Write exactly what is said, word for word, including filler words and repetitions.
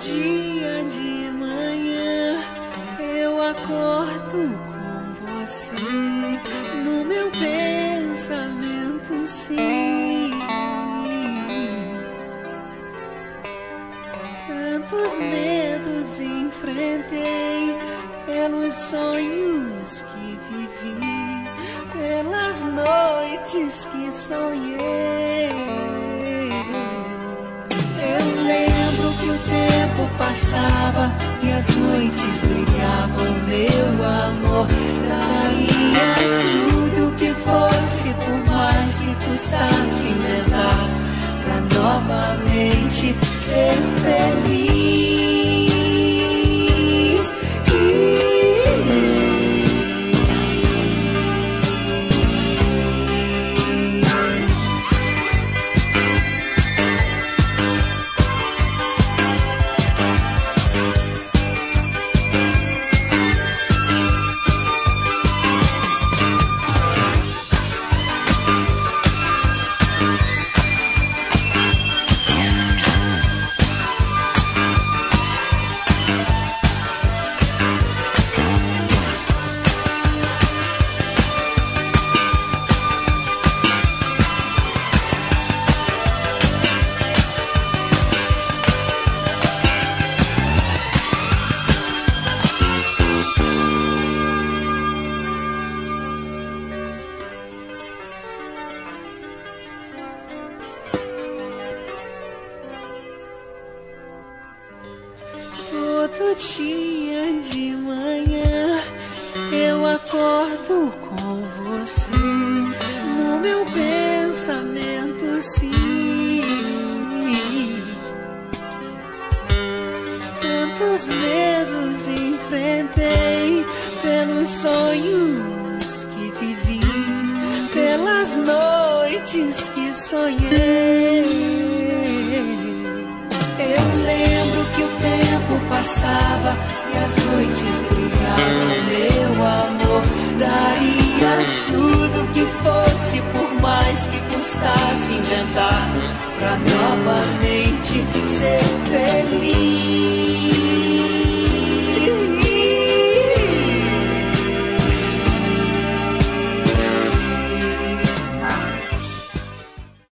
dia de manhã eu acordo com você no meu pensamento, sim. Tantos medos enfrentei pelos sonhos que vivi, pelas noites que sonhei. Eu lembro que o tempo passava e as noites brilhavam, meu amor. Daria tudo que fosse, por mais que custasse inventar, pra novamente ser feliz. Todo dia de manhã eu acordo com você no meu pensamento, sim. Tantos medos enfrentei pelos sonhos que vivi, pelas noites que sonhei. Eu lembro que o tempo passava e as noites brilhavam, meu amor. Daria tudo que fosse, por mais que custasse inventar, pra novamente